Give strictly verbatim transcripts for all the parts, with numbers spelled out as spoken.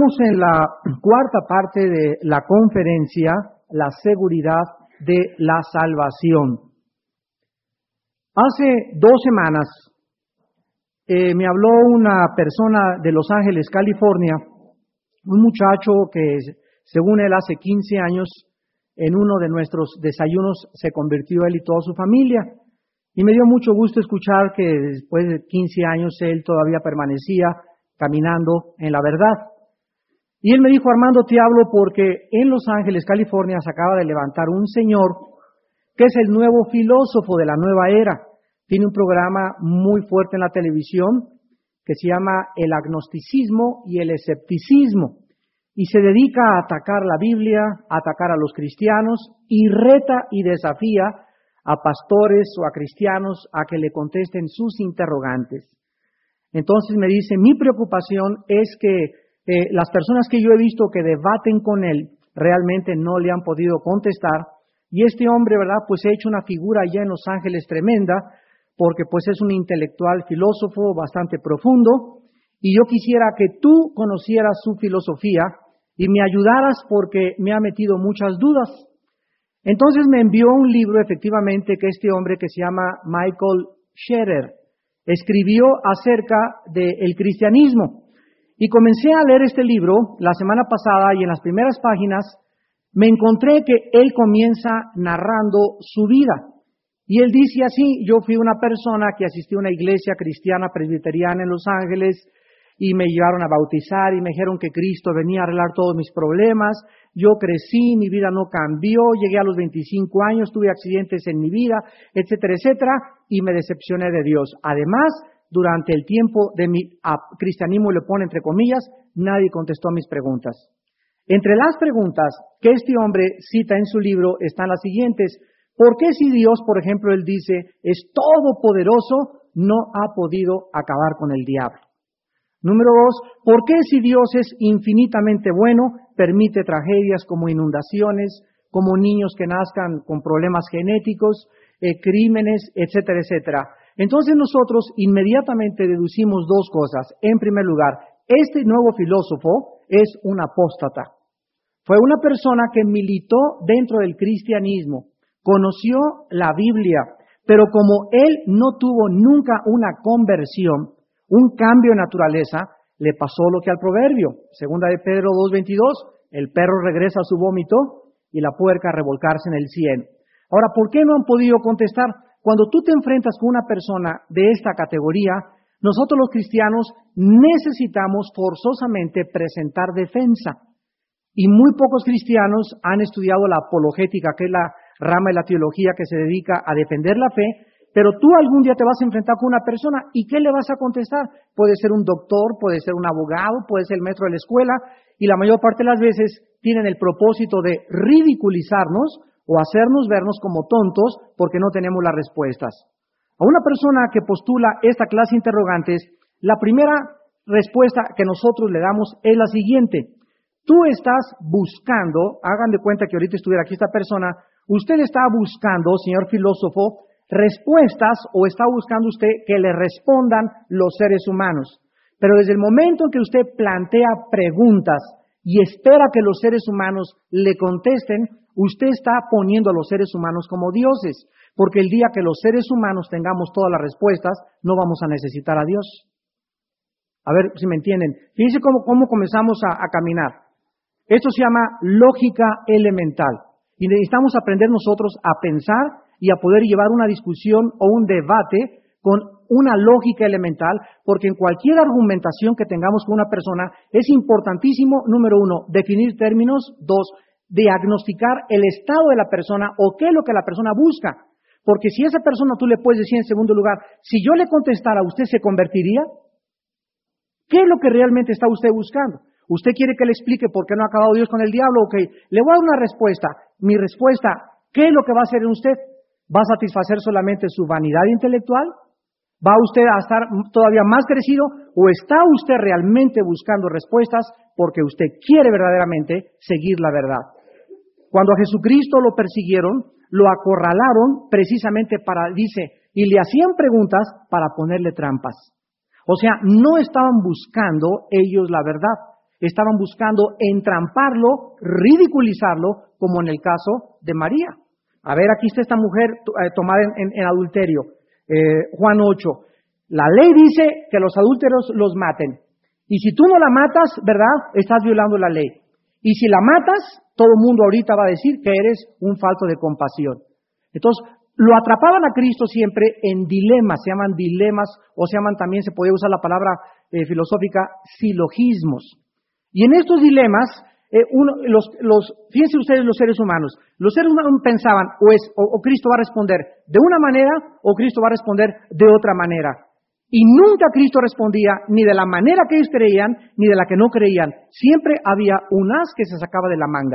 Estamos en la cuarta parte de la conferencia, la seguridad de la salvación. Hace dos semanas eh, me habló una persona de Los Ángeles, California, un muchacho que, según él, hace quince años, en uno de nuestros desayunos se convirtió él y toda su familia. Y me dio mucho gusto escuchar que después de quince años él todavía permanecía caminando en la verdad. Y él me dijo: Armando, te hablo porque en Los Ángeles, California, se acaba de levantar un señor que es el nuevo filósofo de la nueva era. Tiene un programa muy fuerte en la televisión que se llama El agnosticismo y el escepticismo. Y se dedica a atacar la Biblia, a atacar a los cristianos y reta y desafía a pastores o a cristianos a que le contesten sus interrogantes. Entonces me dice, mi preocupación es que eh, las personas que yo he visto que debaten con él realmente no le han podido contestar. Y este hombre, ¿verdad?, pues ha hecho una figura allá en Los Ángeles tremenda, porque pues es un intelectual filósofo bastante profundo. Y yo quisiera que tú conocieras su filosofía y me ayudaras porque me ha metido muchas dudas. Entonces me envió un libro, efectivamente, que este hombre que se llama Michael Scherer escribió acerca del cristianismo. Y comencé a leer este libro la semana pasada y en las primeras páginas me encontré que él comienza narrando su vida. Y él dice así: yo fui una persona que asistió a una iglesia cristiana presbiteriana en Los Ángeles y me llevaron a bautizar y me dijeron que Cristo venía a arreglar todos mis problemas. Yo crecí, mi vida no cambió, llegué a los veinticinco años, tuve accidentes en mi vida, etcétera, etcétera, y me decepcioné de Dios. Además, durante el tiempo de mi cristianismo, le pone entre comillas, nadie contestó a mis preguntas. Entre las preguntas que este hombre cita en su libro están las siguientes: ¿por qué si Dios, por ejemplo, él dice, es todopoderoso, no ha podido acabar con el diablo? Número dos, ¿por qué si Dios es infinitamente bueno, permite tragedias como inundaciones, como niños que nazcan con problemas genéticos, eh, crímenes, etcétera, etcétera? Entonces nosotros inmediatamente deducimos dos cosas. En primer lugar, este nuevo filósofo es un apóstata. Fue una persona que militó dentro del cristianismo, conoció la Biblia, pero como él no tuvo nunca una conversión, un cambio de naturaleza, le pasó lo que al proverbio, segunda de Pedro dos veintidós, el perro regresa a su vómito y la puerca a revolcarse en el cieno. Ahora, ¿por qué no han podido contestar? Cuando tú te enfrentas con una persona de esta categoría, nosotros los cristianos necesitamos forzosamente presentar defensa. Y muy pocos cristianos han estudiado la apologética, que es la rama de la teología que se dedica a defender la fe. Pero tú algún día te vas a enfrentar con una persona, ¿y qué le vas a contestar? Puede ser un doctor, puede ser un abogado, puede ser el maestro de la escuela, y la mayor parte de las veces tienen el propósito de ridiculizarnos o hacernos vernos como tontos porque no tenemos las respuestas. A una persona que postula esta clase de interrogantes, la primera respuesta que nosotros le damos es la siguiente: tú estás buscando, hagan de cuenta que ahorita estuviera aquí esta persona, usted está buscando, señor filósofo, respuestas, o está buscando usted que le respondan los seres humanos. Pero desde el momento en que usted plantea preguntas y espera que los seres humanos le contesten, usted está poniendo a los seres humanos como dioses, porque el día que los seres humanos tengamos todas las respuestas, no vamos a necesitar a Dios. A ver si me entienden. Fíjense cómo, cómo comenzamos a, a caminar. Esto se llama lógica elemental. Y necesitamos aprender nosotros a pensar y a poder llevar una discusión o un debate con una lógica elemental, porque en cualquier argumentación que tengamos con una persona es importantísimo, número uno, definir términos, dos, diagnosticar el estado de la persona o qué es lo que la persona busca. Porque si esa persona tú le puedes decir en segundo lugar, si yo le contestara, ¿usted se convertiría? ¿Qué es lo que realmente está usted buscando? ¿Usted quiere que le explique por qué no ha acabado Dios con el diablo? Ok, le voy a dar una respuesta. Mi respuesta, ¿qué es lo que va a hacer en usted? ¿Va a satisfacer solamente su vanidad intelectual? ¿Va usted a estar todavía más crecido? ¿O está usted realmente buscando respuestas porque usted quiere verdaderamente seguir la verdad? Cuando a Jesucristo lo persiguieron, lo acorralaron precisamente para, dice, y le hacían preguntas para ponerle trampas. O sea, no estaban buscando ellos la verdad. estaban buscando entramparlo, ridiculizarlo, como en el caso de María. A ver, aquí está esta mujer eh, tomada en, en, en adulterio. Eh, Juan ocho. La ley dice que los adúlteros los maten. Y si tú no la matas, ¿verdad? Estás violando la ley. Y si la matas, todo el mundo ahorita va a decir que eres un falto de compasión. Entonces, lo atrapaban a Cristo siempre en dilemas, se llaman dilemas, o se llaman también, se podría usar la palabra eh, filosófica, silogismos. Y en estos dilemas, eh, uno, los, los, fíjense ustedes los seres humanos, los seres humanos pensaban, o, es, o, o Cristo va a responder de una manera, o Cristo va a responder de otra manera. Y nunca Cristo respondía ni de la manera que ellos creían, ni de la que no creían. Siempre había un as que se sacaba de la manga.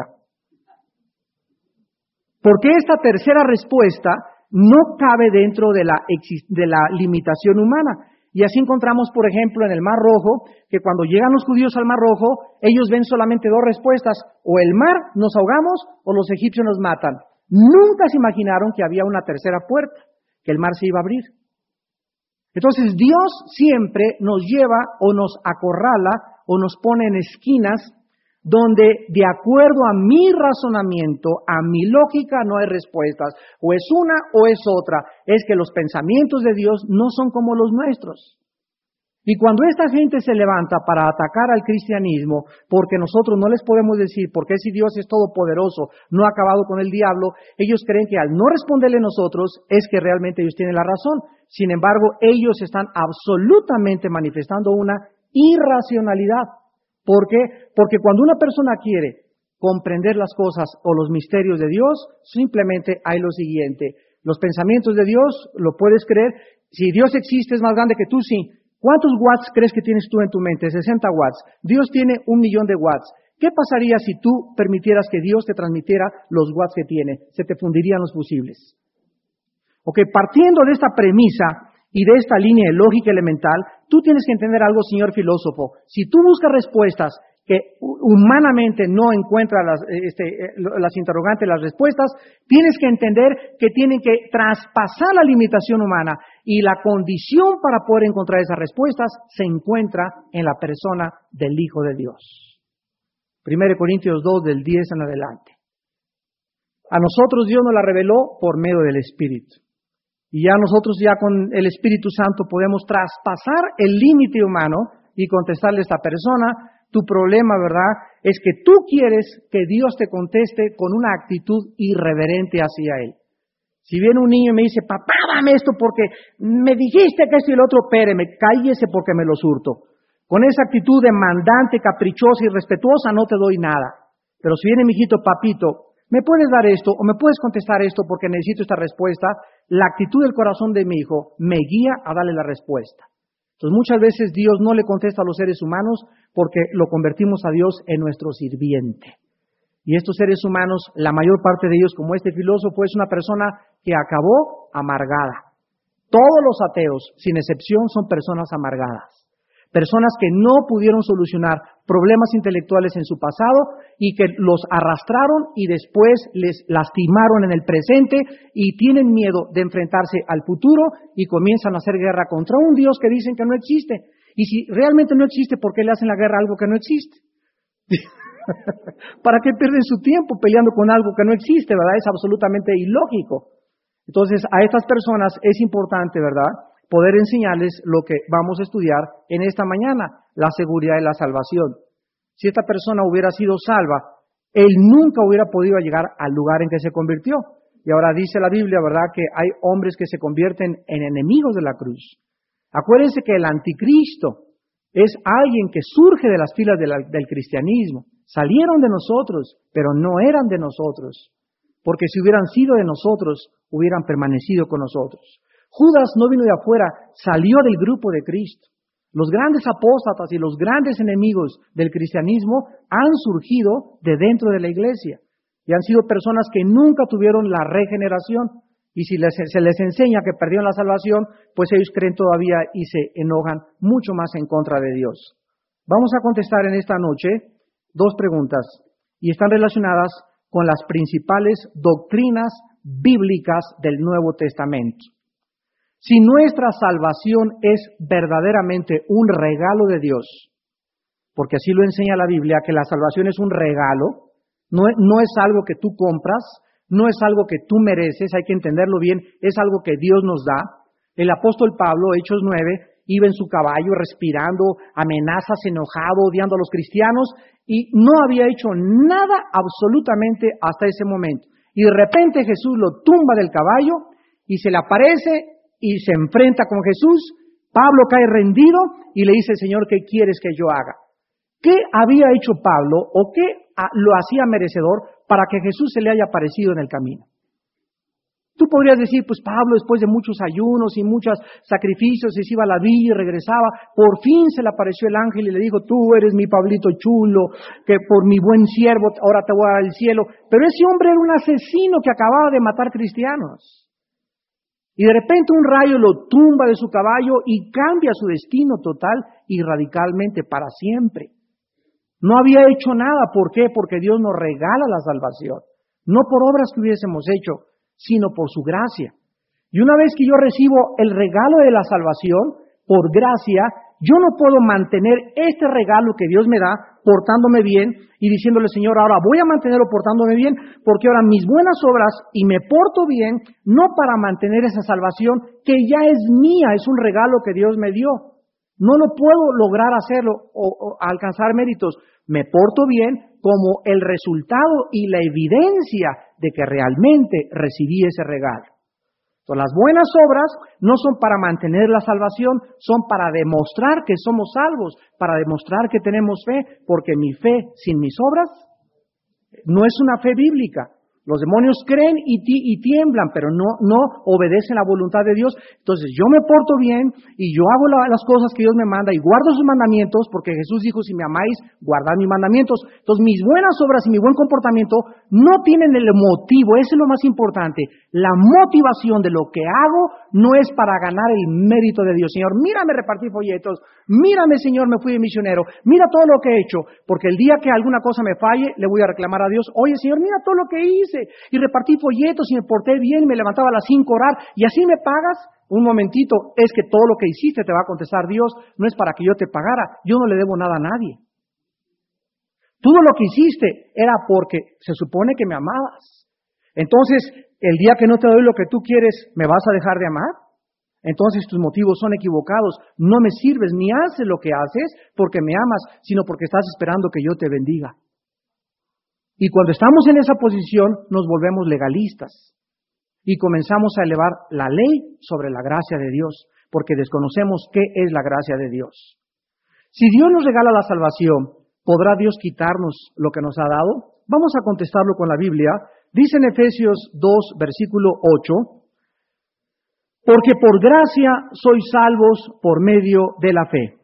Porque esta tercera respuesta no cabe dentro de la, de la limitación humana. Y así encontramos, por ejemplo, en el Mar Rojo, que cuando llegan los judíos al Mar Rojo, ellos ven solamente dos respuestas: o el mar, nos ahogamos, o los egipcios nos matan. Nunca se imaginaron que había una tercera puerta, que el mar se iba a abrir. Entonces Dios siempre nos lleva o nos acorrala o nos pone en esquinas donde, de acuerdo a mi razonamiento, a mi lógica, no hay respuestas. O es una o es otra. Es que los pensamientos de Dios no son como los nuestros. Y cuando esta gente se levanta para atacar al cristianismo, porque nosotros no les podemos decir, porque si Dios es todopoderoso, no ha acabado con el diablo, ellos creen que al no responderle nosotros, es que realmente ellos tienen la razón. Sin embargo, ellos están absolutamente manifestando una irracionalidad. ¿Por qué? Porque cuando una persona quiere comprender las cosas o los misterios de Dios, simplemente hay lo siguiente: los pensamientos de Dios, ¿lo puedes creer? Si Dios existe, es más grande que tú, sí. ¿Cuántos watts crees que tienes tú en tu mente? sesenta watts. Dios tiene un millón de watts. ¿Qué pasaría si tú permitieras que Dios te transmitiera los watts que tiene? Se te fundirían los fusibles. Ok, partiendo de esta premisa y de esta línea de lógica elemental, tú tienes que entender algo, señor filósofo. Si tú buscas respuestas que humanamente no encuentras las, este, las interrogantes, las respuestas, tienes que entender que tienen que traspasar la limitación humana, y la condición para poder encontrar esas respuestas se encuentra en la persona del Hijo de Dios. primera Corintios dos, del diez en adelante. A nosotros Dios nos la reveló por medio del Espíritu. Y ya nosotros ya con el Espíritu Santo podemos traspasar el límite humano y contestarle a esta persona: tu problema, ¿verdad?, es que tú quieres que Dios te conteste con una actitud irreverente hacia Él. Si viene un niño y me dice: papá, dame esto porque me dijiste que esto y el otro, espéreme, cállese porque me lo surto. Con esa actitud demandante, caprichosa y respetuosa no te doy nada. Pero si viene mi hijito: papito, ¿me puedes dar esto o me puedes contestar esto porque necesito esta respuesta? La actitud del corazón de mi hijo me guía a darle la respuesta. Entonces muchas veces Dios no le contesta a los seres humanos porque lo convertimos a Dios en nuestro sirviente. Y estos seres humanos, la mayor parte de ellos, como este filósofo, es una persona que acabó amargada. Todos los ateos, sin excepción, son personas amargadas. Personas que no pudieron solucionar problemas intelectuales en su pasado y que los arrastraron y después les lastimaron en el presente y tienen miedo de enfrentarse al futuro y comienzan a hacer guerra contra un Dios que dicen que no existe. Y si realmente no existe, ¿por qué le hacen la guerra a algo que no existe? ¿Para qué pierden su tiempo peleando con algo que no existe, verdad? Es absolutamente ilógico. Entonces, a estas personas es importante, ¿verdad?, poder enseñarles lo que vamos a estudiar en esta mañana, la seguridad de la salvación. Si esta persona hubiera sido salva, él nunca hubiera podido llegar al lugar en que se convirtió. Y ahora dice la Biblia, ¿verdad?, que hay hombres que se convierten en enemigos de la cruz. Acuérdense que el anticristo es alguien que surge de las filas de la, del cristianismo. Salieron de nosotros, pero no eran de nosotros. Porque si hubieran sido de nosotros, hubieran permanecido con nosotros. Judas no vino de afuera, salió del grupo de Cristo. Los grandes apóstatas y los grandes enemigos del cristianismo han surgido de dentro de la iglesia y han sido personas que nunca tuvieron la regeneración. Y si les, se les enseña que perdieron la salvación, pues ellos creen todavía y se enojan mucho más en contra de Dios. Vamos a contestar en esta noche dos preguntas y están relacionadas con las principales doctrinas bíblicas del Nuevo Testamento. Si nuestra salvación es verdaderamente un regalo de Dios, porque así lo enseña la Biblia, que la salvación es un regalo, no, no es algo que tú compras, no es algo que tú mereces, hay que entenderlo bien, es algo que Dios nos da. El apóstol Pablo, Hechos nueve, iba en su caballo respirando amenazas, enojado, odiando a los cristianos, y no había hecho nada absolutamente hasta ese momento. Y de repente Jesús lo tumba del caballo y se le aparece y se enfrenta con Jesús. Pablo cae rendido y le dice: Señor, ¿qué quieres que yo haga? ¿Qué había hecho Pablo o qué lo hacía merecedor para que Jesús se le haya aparecido en el camino? Tú podrías decir, pues Pablo, después de muchos ayunos y muchos sacrificios, se iba a la villa y regresaba, por fin se le apareció el ángel y le dijo: tú eres mi Pablito chulo, que por mi buen siervo ahora te voy a dar el cielo. Pero ese hombre era un asesino que acababa de matar cristianos. Y de repente un rayo lo tumba de su caballo y cambia su destino total y radicalmente para siempre. No había hecho nada. ¿Por qué? Porque Dios nos regala la salvación. No por obras que hubiésemos hecho, sino por su gracia. Y una vez que yo recibo el regalo de la salvación, por gracia, yo no puedo mantener este regalo que Dios me da portándome bien y diciéndole: Señor, ahora voy a mantenerlo portándome bien, porque ahora mis buenas obras y me porto bien, no para mantener esa salvación que ya es mía, es un regalo que Dios me dio. No lo puedo lograr hacerlo o, o alcanzar méritos. Me porto bien como el resultado y la evidencia de que realmente recibí ese regalo. Entonces, las buenas obras no son para mantener la salvación, son para demostrar que somos salvos, para demostrar que tenemos fe, porque mi fe sin mis obras no es una fe bíblica. Los demonios creen y, y tiemblan, pero no, no obedecen la voluntad de Dios. Entonces yo me porto bien y yo hago la, las cosas que Dios me manda y guardo sus mandamientos, porque Jesús dijo: si me amáis, guardad mis mandamientos. Entonces mis buenas obras y mi buen comportamiento no tienen el motivo, eso es lo más importante. La motivación de lo que hago no es para ganar el mérito de Dios. Señor, mírame repartir folletos, mírame, Señor, me fui de misionero, mira todo lo que he hecho, porque el día que alguna cosa me falle, le voy a reclamar a Dios: oye, Señor, mira todo lo que hice, y repartí folletos y me porté bien y me levantaba a las cinco a orar, y así me pagas. Un momentito, es que todo lo que hiciste te va a contestar Dios, no es para que yo te pagara, yo no le debo nada a nadie. Todo lo que hiciste era porque se supone que me amabas. Entonces, el día que no te doy lo que tú quieres, ¿me vas a dejar de amar? Entonces tus motivos son equivocados, no me sirves ni haces lo que haces porque me amas, sino porque estás esperando que yo te bendiga. Y cuando estamos en esa posición, nos volvemos legalistas y comenzamos a elevar la ley sobre la gracia de Dios, porque desconocemos qué es la gracia de Dios. Si Dios nos regala la salvación, ¿podrá Dios quitarnos lo que nos ha dado? Vamos a contestarlo con la Biblia. Dice en Efesios dos, versículo ocho, porque por gracia sois salvos por medio de la fe.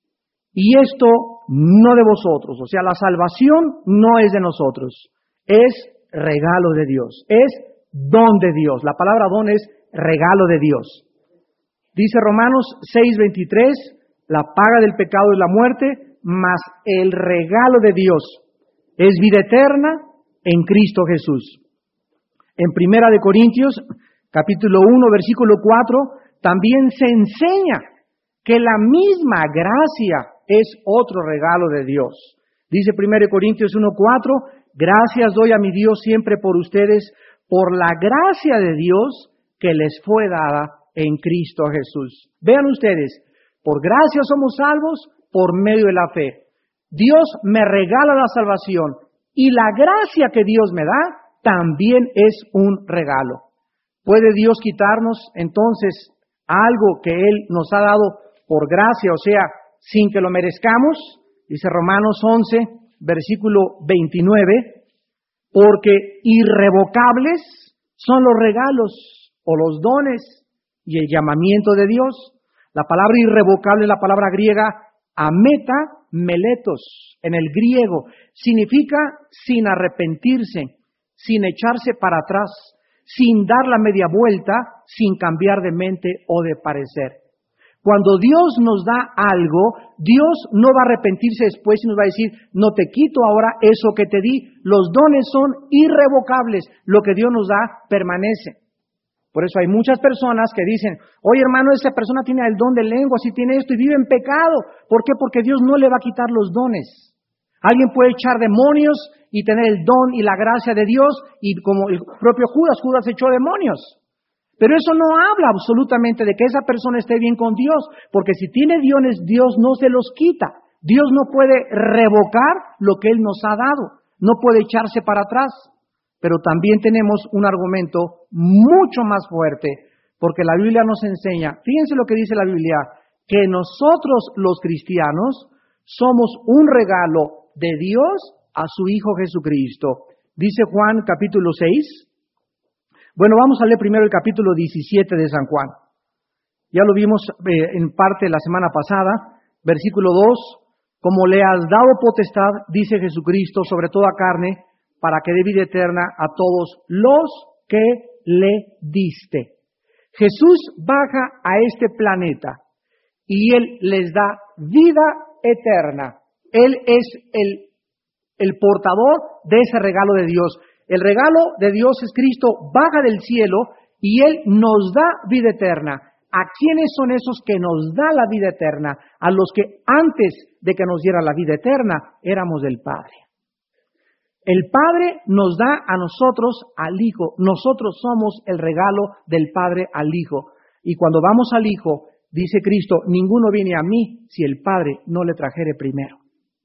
Y esto no de vosotros, o sea, la salvación no es de nosotros, es regalo de Dios, es don de Dios. La palabra don es regalo de Dios. Dice Romanos seis, veintitrés, la paga del pecado es la muerte, mas el regalo de Dios es vida eterna en Cristo Jesús. En Primera de Corintios, capítulo uno, versículo cuatro, también se enseña que la misma gracia es otro regalo de Dios. Dice Primera de Corintios uno, cuatro, gracias doy a mi Dios siempre por ustedes, por la gracia de Dios que les fue dada en Cristo Jesús. Vean ustedes, por gracia somos salvos por medio de la fe. Dios me regala la salvación y la gracia que Dios me da también es un regalo. ¿Puede Dios quitarnos entonces algo que Él nos ha dado por gracia, o sea, sin que lo merezcamos? Dice Romanos once, versículo veintinueve, porque irrevocables son los regalos o los dones y el llamamiento de Dios. La palabra irrevocable es la palabra griega ameta meletos en el griego. Significa sin arrepentirse, sin echarse para atrás, sin dar la media vuelta, sin cambiar de mente o de parecer. Cuando Dios nos da algo, Dios no va a arrepentirse después y nos va a decir, no te quito ahora eso que te di. Los dones son irrevocables. Lo que Dios nos da permanece. Por eso hay muchas personas que dicen, oye hermano, esa persona tiene el don de lengua, si tiene esto y vive en pecado. ¿Por qué? Porque Dios no le va a quitar los dones. Alguien puede echar demonios y tener el don y la gracia de Dios, y como el propio Judas, Judas echó demonios. Pero eso no habla absolutamente de que esa persona esté bien con Dios, porque si tiene dones, Dios no se los quita. Dios no puede revocar lo que Él nos ha dado, no puede echarse para atrás. Pero también tenemos un argumento mucho más fuerte, porque la Biblia nos enseña, fíjense lo que dice la Biblia, que nosotros los cristianos somos un regalo de Dios a su Hijo Jesucristo. Dice Juan capítulo seis. Bueno, vamos a leer primero el capítulo diecisiete de San Juan. Ya lo vimos eh, en parte la semana pasada. Versículo dos. Como le has dado potestad, dice Jesucristo, sobre toda carne, para que dé vida eterna a todos los que le diste. Jesús baja a este planeta y Él les da vida eterna. Él es el, el portador de ese regalo de Dios. El regalo de Dios es Cristo, baja del cielo y Él nos da vida eterna. ¿A quiénes son esos que nos da la vida eterna? A los que antes de que nos diera la vida eterna éramos del Padre. El Padre nos da a nosotros al Hijo. Nosotros somos el regalo del Padre al Hijo. Y cuando vamos al Hijo, dice Cristo, ninguno viene a mí si el Padre no le trajere primero.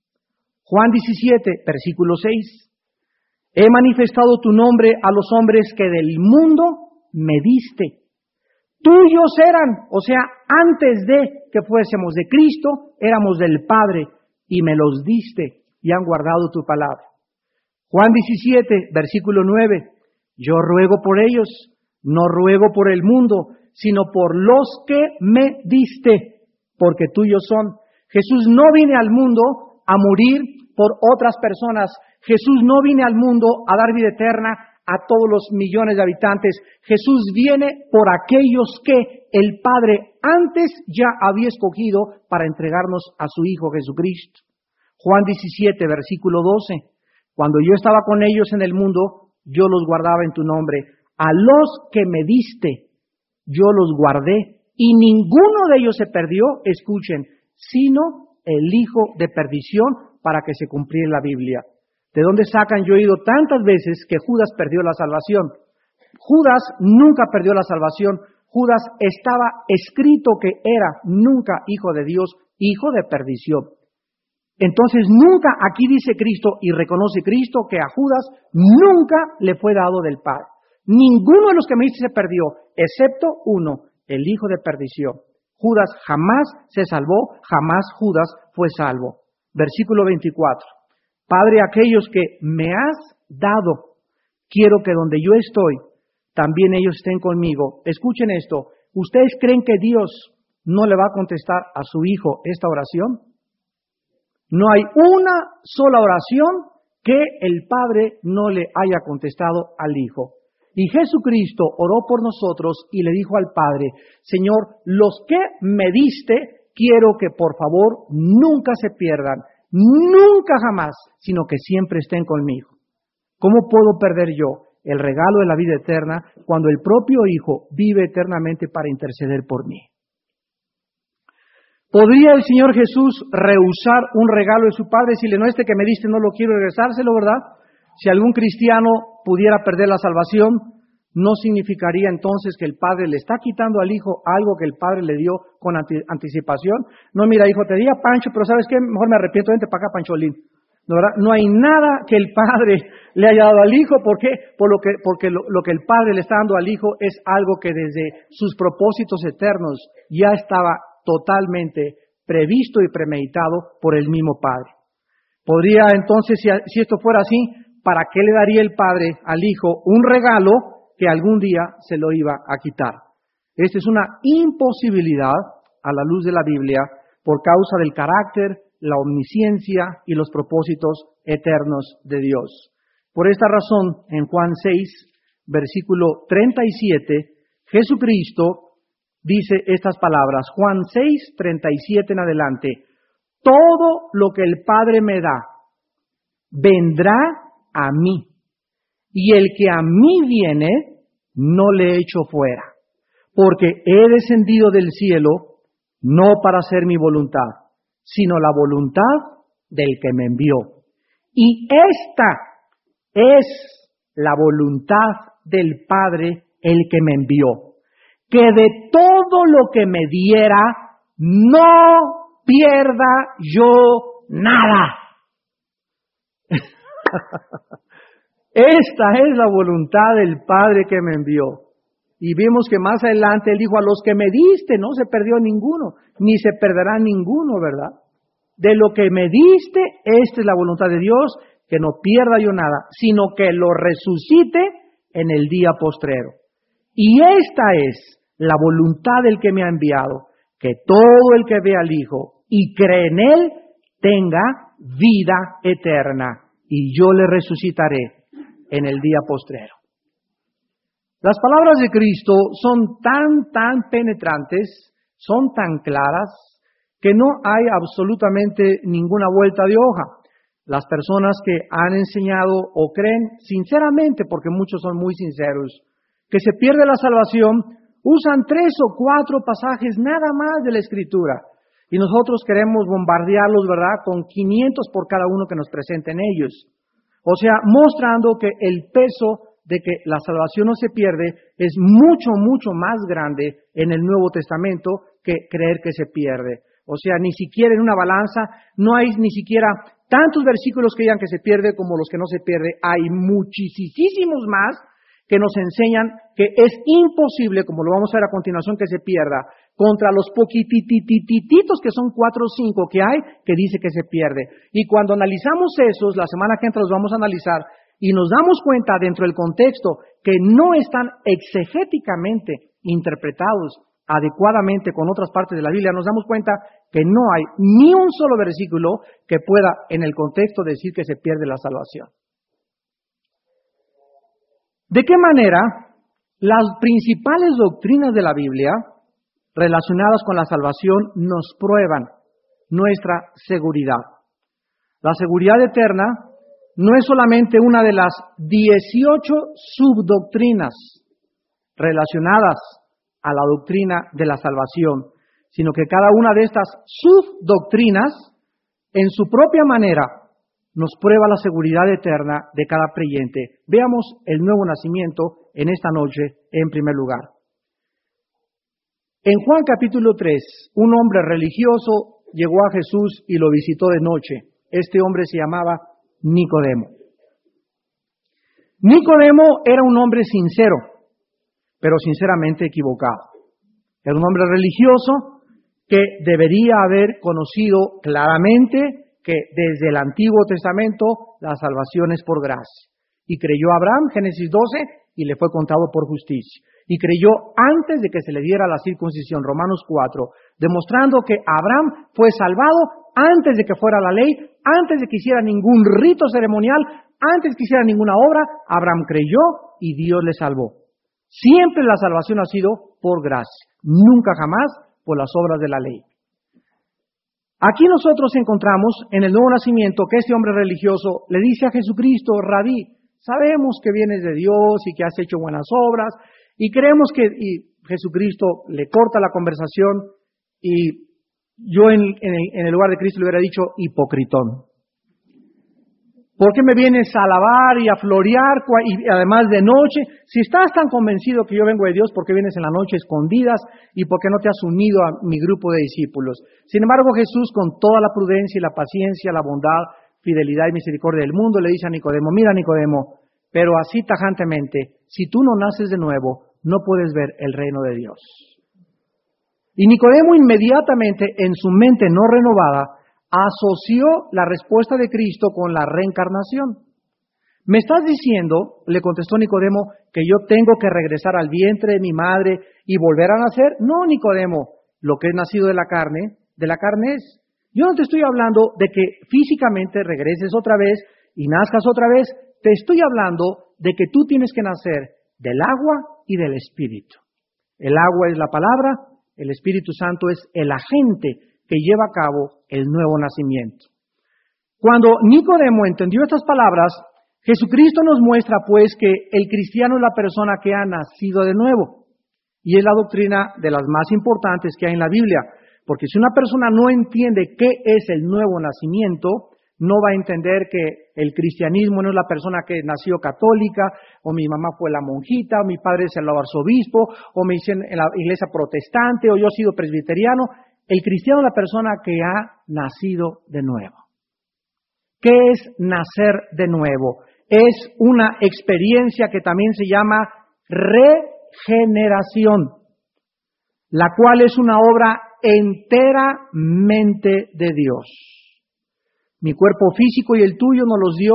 Juan diecisiete, versículo seis. He manifestado tu nombre a los hombres que del mundo me diste. Tuyos eran, o sea, antes de que fuésemos de Cristo, éramos del Padre y me los diste y han guardado tu palabra. Juan diecisiete, versículo nueve. Yo ruego por ellos, no ruego por el mundo, sino por los que me diste, porque tuyos son. Jesús no vine al mundo a morir por otras personas. Jesús no vine al mundo a dar vida eterna a todos los millones de habitantes. Jesús viene por aquellos que el Padre antes ya había escogido para entregarnos a su Hijo Jesucristo. Juan diecisiete, versículo doce. Cuando yo estaba con ellos en el mundo, yo los guardaba en tu nombre. A los que me diste, yo los guardé. Y ninguno de ellos se perdió, escuchen, sino el hijo de perdición, para que se cumpliera la Biblia. ¿De dónde sacan? Yo he oído tantas veces que Judas perdió la salvación. Judas nunca perdió la salvación. Judas estaba escrito que era nunca hijo de Dios, hijo de perdición. Entonces nunca, aquí dice Cristo y reconoce Cristo que a Judas nunca le fue dado del Padre. Ninguno de los que me diste se perdió, excepto uno, el hijo de perdición. Judas jamás se salvó, jamás Judas fue salvo. Versículo veinticuatro. Padre, aquellos que me has dado, quiero que donde yo estoy, también ellos estén conmigo. Escuchen esto. ¿Ustedes creen que Dios no le va a contestar a su Hijo esta oración? No hay una sola oración que el Padre no le haya contestado al Hijo. Y Jesucristo oró por nosotros y le dijo al Padre, Señor, los que me diste, quiero que por favor nunca se pierdan, nunca jamás, sino que siempre estén conmigo. ¿Cómo puedo perder yo el regalo de la vida eterna cuando el propio Hijo vive eternamente para interceder por mí? ¿Podría el Señor Jesús rehusar un regalo de su Padre si le no este que me diste no lo quiero regresárselo, verdad? Si algún cristiano pudiera perder la salvación, ¿no significaría entonces que el Padre le está quitando al Hijo algo que el Padre le dio con anticipación? No, mira, hijo, te di a Pancho, pero ¿sabes qué? Mejor me arrepiento, vente para acá, Pancholín. ¿No, verdad? No hay nada que el Padre le haya dado al Hijo. ¿Por qué? Por lo que, porque lo, lo que el Padre le está dando al Hijo es algo que desde sus propósitos eternos ya estaba totalmente previsto y premeditado por el mismo Padre. Podría entonces, si, si esto fuera así, ¿para qué le daría el Padre al Hijo un regalo que algún día se lo iba a quitar? Esta es una imposibilidad a la luz de la Biblia por causa del carácter, la omnisciencia y los propósitos eternos de Dios. Por esta razón, en Juan seis, versículo treinta y siete, Jesucristo dice estas palabras, Juan seis, treinta y siete en adelante, todo lo que el Padre me da, vendrá a mí, y el que a mí viene, no le echo fuera, porque he descendido del cielo no para hacer mi voluntad, sino la voluntad del que me envió. Y esta es la voluntad del Padre, el que me envió, que de todo lo que me diera, no pierda yo nada. Esta es la voluntad del Padre que me envió. Y vimos que más adelante Él dijo, a los que me diste no se perdió ninguno, ni se perderá ninguno, ¿verdad? De lo que me diste, esta es la voluntad de Dios, que no pierda yo nada, sino que lo resucite en el día postrero. Y esta es la voluntad del que me ha enviado, que todo el que vea al Hijo y cree en Él, tenga vida eterna, y yo le resucitaré en el día postrero. Las palabras de Cristo son tan, tan penetrantes, son tan claras, que no hay absolutamente ninguna vuelta de hoja. Las personas que han enseñado o creen sinceramente, porque muchos son muy sinceros, que se pierde la salvación, usan tres o cuatro pasajes nada más de la Escritura. Y nosotros queremos bombardearlos, ¿verdad?, con quinientos por cada uno que nos presenten ellos. O sea, mostrando que el peso de que la salvación no se pierde es mucho, mucho más grande en el Nuevo Testamento que creer que se pierde. O sea, ni siquiera en una balanza, no hay ni siquiera tantos versículos que digan que se pierde como los que no se pierde. Hay muchísimos más que nos enseñan que es imposible, como lo vamos a ver a continuación, que se pierda, contra los poquititititos que son cuatro o cinco que hay, que dice que se pierde. Y cuando analizamos esos, la semana que entra los vamos a analizar, y nos damos cuenta dentro del contexto que no están exegéticamente interpretados adecuadamente con otras partes de la Biblia, nos damos cuenta que no hay ni un solo versículo que pueda en el contexto decir que se pierde la salvación. ¿De qué manera las principales doctrinas de la Biblia relacionadas con la salvación nos prueban nuestra seguridad? La seguridad eterna no es solamente una de las dieciocho subdoctrinas relacionadas a la doctrina de la salvación, sino que cada una de estas subdoctrinas, en su propia manera, nos prueba la seguridad eterna de cada creyente. Veamos el nuevo nacimiento en esta noche, en primer lugar. En Juan capítulo tres, un hombre religioso llegó a Jesús y lo visitó de noche. Este hombre se llamaba Nicodemo. Nicodemo era un hombre sincero, pero sinceramente equivocado. Era un hombre religioso que debería haber conocido claramente que desde el Antiguo Testamento la salvación es por gracia. Y creyó Abraham, Génesis doce, y le fue contado por justicia. Y creyó antes de que se le diera la circuncisión, Romanos cuatro, demostrando que Abraham fue salvado antes de que fuera la ley, antes de que hiciera ningún rito ceremonial, antes de que hiciera ninguna obra, Abraham creyó y Dios le salvó. Siempre la salvación ha sido por gracia, nunca jamás por las obras de la ley. Aquí nosotros encontramos en el nuevo nacimiento que este hombre religioso le dice a Jesucristo, Rabí, sabemos que vienes de Dios y que has hecho buenas obras, y creemos que y Jesucristo le corta la conversación, y yo en, en, el, en el lugar de Cristo le hubiera dicho, hipocritón. ¿Por qué me vienes a alabar y a florear, y además de noche? Si estás tan convencido que yo vengo de Dios, ¿por qué vienes en la noche escondidas? ¿Y por qué no te has unido a mi grupo de discípulos? Sin embargo, Jesús, con toda la prudencia y la paciencia, la bondad, fidelidad y misericordia del mundo, le dice a Nicodemo, mira Nicodemo, pero así tajantemente, si tú no naces de nuevo, no puedes ver el reino de Dios. Y Nicodemo inmediatamente, en su mente no renovada, asoció la respuesta de Cristo con la reencarnación. ¿Me estás diciendo, le contestó Nicodemo, que yo tengo que regresar al vientre de mi madre y volver a nacer? No, Nicodemo, lo que es nacido de la carne, de la carne es. Yo no te estoy hablando de que físicamente regreses otra vez y nazcas otra vez, te estoy hablando de que tú tienes que nacer del agua y del Espíritu. El agua es la palabra, el Espíritu Santo es el agente que lleva a cabo el nuevo nacimiento. Cuando Nicodemo entendió estas palabras, Jesucristo nos muestra, pues, que el cristiano es la persona que ha nacido de nuevo. Y es la doctrina de las más importantes que hay en la Biblia. Porque si una persona no entiende qué es el nuevo nacimiento, no va a entender que el cristianismo no es la persona que nació católica, o mi mamá fue la monjita, o mi padre es el arzobispo, o me hice en la iglesia protestante, o yo he sido presbiteriano. El cristiano es la persona que ha nacido de nuevo. ¿Qué es nacer de nuevo? Es una experiencia que también se llama regeneración, la cual es una obra enteramente de Dios. Mi cuerpo físico y el tuyo nos los dio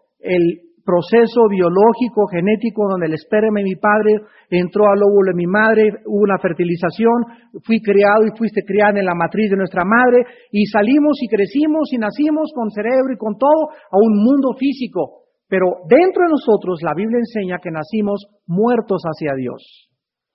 el proceso biológico, genético, donde el esperma de mi padre entró al óvulo de mi madre, hubo una fertilización, fui criado y fuiste criada en la matriz de nuestra madre, y salimos y crecimos y nacimos con cerebro y con todo a un mundo físico. Pero dentro de nosotros la Biblia enseña que nacimos muertos hacia Dios.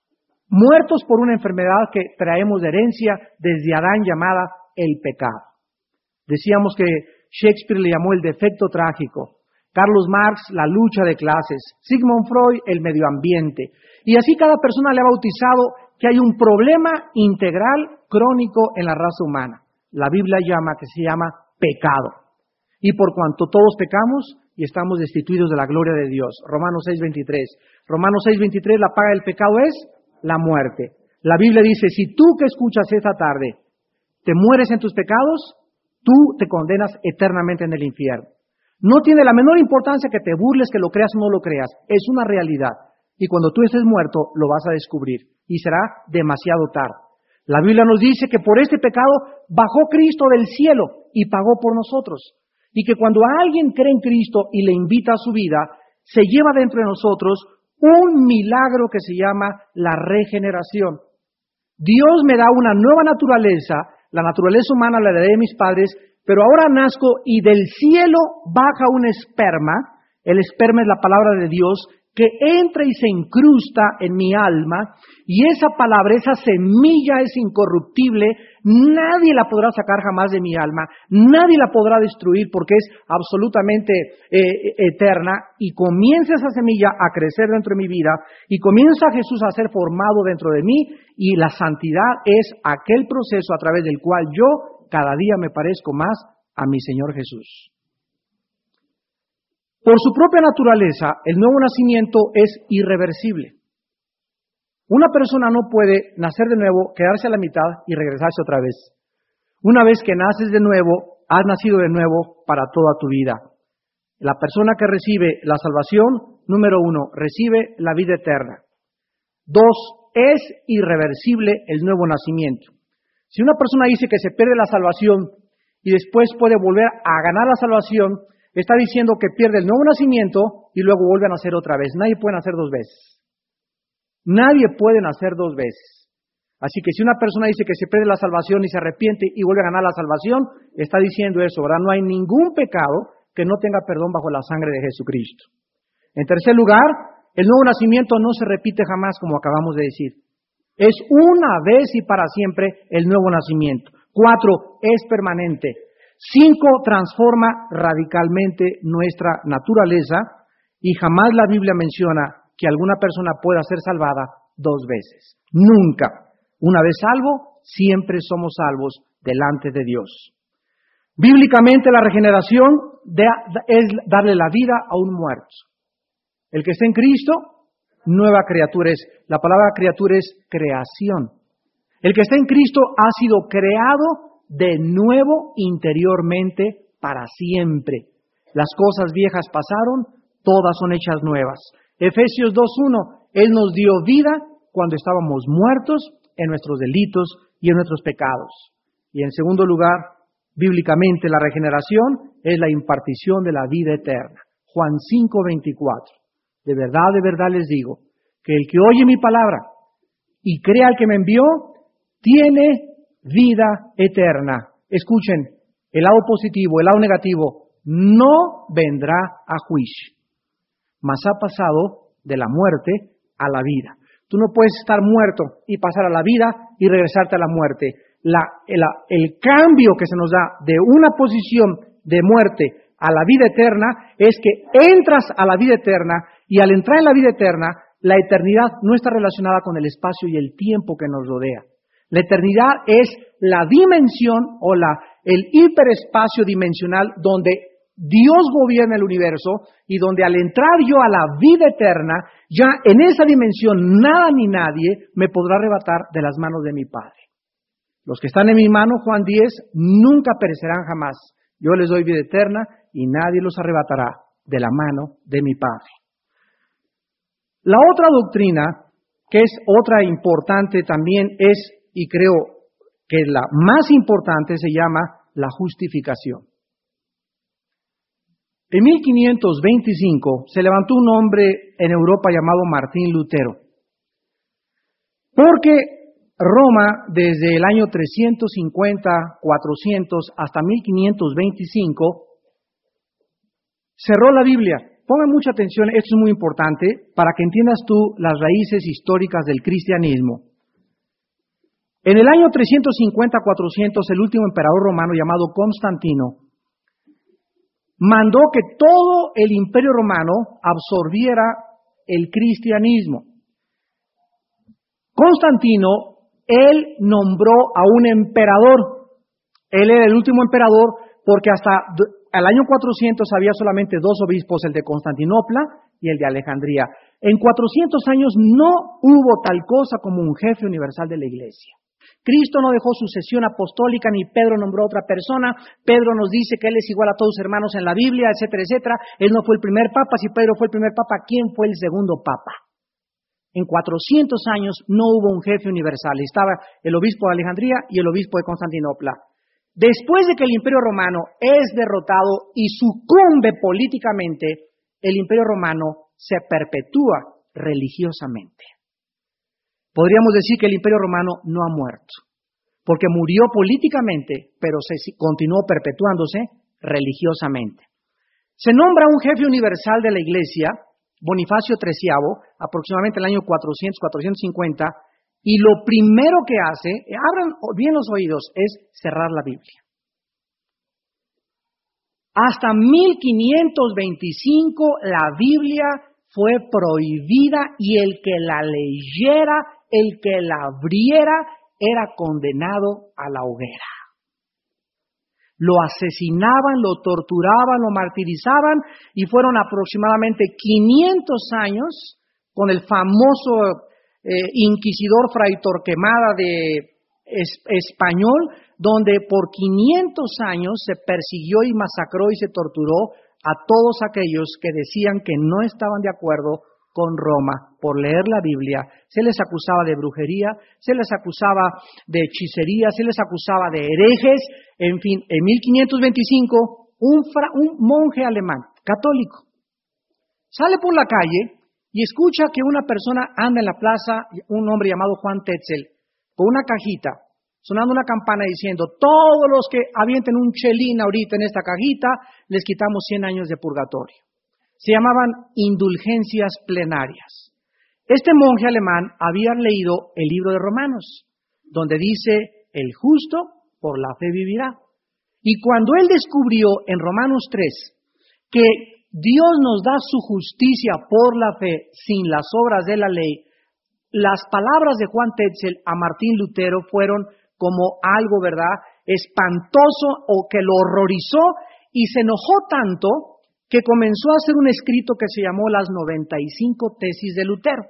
Muertos por una enfermedad que traemos de herencia desde Adán, llamada el pecado. Decíamos que Shakespeare le llamó el defecto trágico, Carlos Marx la lucha de clases, Sigmund Freud el medio ambiente. Y así cada persona le ha bautizado que hay un problema integral crónico en la raza humana. La Biblia llama que se llama pecado. Y por cuanto todos pecamos y estamos destituidos de la gloria de Dios. Romanos seis veintitrés. Romanos seis veintitrés, la paga del pecado es la muerte. La Biblia dice, si tú que escuchas esta tarde te mueres en tus pecados, tú te condenas eternamente en el infierno. No tiene la menor importancia que te burles, que lo creas o no lo creas. Es una realidad. Y cuando tú estés muerto, lo vas a descubrir. Y será demasiado tarde. La Biblia nos dice que por este pecado bajó Cristo del cielo y pagó por nosotros. Y que cuando alguien cree en Cristo y le invita a su vida, se lleva dentro de nosotros un milagro que se llama la regeneración. Dios me da una nueva naturaleza, la naturaleza humana la heredé de mis padres, pero ahora nazco y del cielo baja un esperma. El esperma es la palabra de Dios que entra y se incrusta en mi alma, y esa palabra, esa semilla es incorruptible, nadie la podrá sacar jamás de mi alma, nadie la podrá destruir porque es absolutamente eh, eterna, y comienza esa semilla a crecer dentro de mi vida, y comienza Jesús a ser formado dentro de mí, y la santidad es aquel proceso a través del cual yo cada día me parezco más a mi Señor Jesús. Por su propia naturaleza, el nuevo nacimiento es irreversible. Una persona no puede nacer de nuevo, quedarse a la mitad y regresarse otra vez. Una vez que naces de nuevo, has nacido de nuevo para toda tu vida. La persona que recibe la salvación, número uno, recibe la vida eterna. Dos, es irreversible el nuevo nacimiento. Si una persona dice que se pierde la salvación y después puede volver a ganar la salvación, está diciendo que pierde el nuevo nacimiento y luego vuelve a nacer otra vez. Nadie puede nacer dos veces. Nadie puede nacer dos veces. Así que si una persona dice que se pierde la salvación y se arrepiente y vuelve a ganar la salvación, está diciendo eso, ¿verdad? No hay ningún pecado que no tenga perdón bajo la sangre de Jesucristo. En tercer lugar, el nuevo nacimiento no se repite jamás, como acabamos de decir. Es una vez y para siempre el nuevo nacimiento. Cuatro, es permanente. Cinco, transforma radicalmente nuestra naturaleza, y jamás la Biblia menciona que alguna persona pueda ser salvada dos veces. Nunca. Una vez salvo, siempre somos salvos delante de Dios. Bíblicamente la regeneración es darle la vida a un muerto. El que está en Cristo, nueva criatura es. La palabra criatura es creación. El que está en Cristo ha sido creado de nuevo interiormente para siempre. Las cosas viejas pasaron, todas son hechas nuevas. Efesios dos uno, Él nos dio vida cuando estábamos muertos en nuestros delitos y en nuestros pecados. Y en segundo lugar, bíblicamente la regeneración es la impartición de la vida eterna. Juan cinco veinticuatro. De verdad, de verdad les digo, que el que oye mi palabra y crea al que me envió, tiene vida eterna. Escuchen, el lado positivo, el lado negativo, no vendrá a juicio, mas ha pasado de la muerte a la vida. Tú no puedes estar muerto y pasar a la vida y regresarte a la muerte. La, el, el cambio que se nos da de una posición de muerte a la vida eterna es que entras a la vida eterna y al entrar en la vida eterna, la eternidad no está relacionada con el espacio y el tiempo que nos rodea. La eternidad es la dimensión o la, el hiperespacio dimensional donde Dios gobierna el universo y donde al entrar yo a la vida eterna, ya en esa dimensión nada ni nadie me podrá arrebatar de las manos de mi Padre. Los que están en mi mano, Juan diez, nunca perecerán jamás. Yo les doy vida eterna y nadie los arrebatará de la mano de mi Padre. La otra doctrina, que es otra importante también, es, y creo que la más importante, se llama la justificación. En mil quinientos veinticinco se levantó un hombre en Europa llamado Martín Lutero, porque Roma, desde el año trescientos cincuenta, cuatrocientos hasta mil quinientos veinticinco, cerró la Biblia. Pongan mucha atención, esto es muy importante para que entiendas tú las raíces históricas del cristianismo. En el año trescientos cincuenta, cuatrocientos, el último emperador romano llamado Constantino mandó que todo el imperio romano absorbiera el cristianismo. Constantino, él nombró a un emperador. Él era el último emperador porque hasta al año cuatrocientos había solamente dos obispos, el de Constantinopla y el de Alejandría. En cuatrocientos años no hubo tal cosa como un jefe universal de la iglesia. Cristo no dejó sucesión apostólica, ni Pedro nombró a otra persona. Pedro nos dice que Él es igual a todos sus hermanos en la Biblia, etcétera, etcétera. Él no fue el primer papa. Si Pedro fue el primer papa, ¿quién fue el segundo papa? En cuatrocientos años no hubo un jefe universal. Estaba el obispo de Alejandría y el obispo de Constantinopla. Después de que el imperio romano es derrotado y sucumbe políticamente, el imperio romano se perpetúa religiosamente. Podríamos decir que el imperio romano no ha muerto, porque murió políticamente, pero se continuó perpetuándose religiosamente. Se nombra un jefe universal de la iglesia, Bonifacio treceavo, aproximadamente en el año cuatrocientos, cuatrocientos cincuenta, y lo primero que hace, abran bien los oídos, es cerrar la Biblia. Hasta mil quinientos veinticinco la Biblia fue prohibida y el que la leyera, el que la abriera, era condenado a la hoguera. Lo asesinaban, lo torturaban, lo martirizaban y fueron aproximadamente quinientos años con el famoso eh, inquisidor Fray Torquemada de es, español, donde por quinientos años se persiguió y masacró y se torturó a todos aquellos que decían que no estaban de acuerdo con Roma por leer la Biblia. Se les acusaba de brujería, se les acusaba de hechicería, se les acusaba de herejes. En fin, en mil quinientos veinticinco, un, fra, un monje alemán, católico, sale por la calle y escucha que una persona anda en la plaza, un hombre llamado Juan Tetzel, con una cajita, sonando una campana diciendo: todos los que avienten un chelín ahorita en esta cajita, les quitamos cien años de purgatorio. Se llamaban indulgencias plenarias. Este monje alemán había leído el libro de Romanos, donde dice: el justo por la fe vivirá. Y cuando él descubrió en Romanos tres que Dios nos da su justicia por la fe sin las obras de la ley, las palabras de Juan Tetzel a Martín Lutero fueron como algo, ¿verdad?, espantoso o que lo horrorizó, y se enojó tanto que comenzó a hacer un escrito que se llamó las noventa y cinco tesis de Lutero.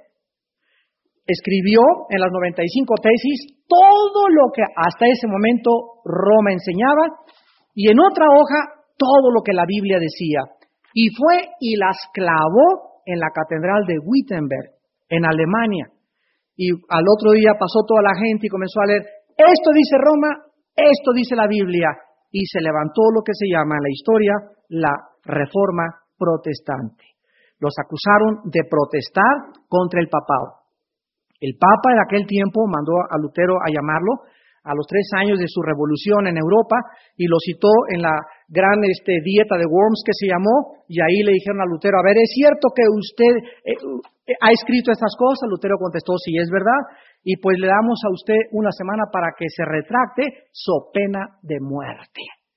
Escribió en las noventa y cinco tesis todo lo que hasta ese momento Roma enseñaba y en otra hoja todo lo que la Biblia decía. Y fue y las clavó en la catedral de Wittenberg, en Alemania. Y al otro día pasó toda la gente y comenzó a leer: esto dice Roma, esto dice la Biblia. Y se levantó lo que se llama en la historia la Reforma Protestante. Los acusaron de protestar contra el papado. El Papa en aquel tiempo mandó a Lutero a llamarlo a los tres años de su revolución en Europa y lo citó en la gran este, dieta de Worms que se llamó, y ahí le dijeron a Lutero: a ver, ¿es cierto que usted eh, ha escrito estas cosas? Lutero contestó: sí, es verdad, y pues le damos a usted una semana para que se retracte, so pena de muerte.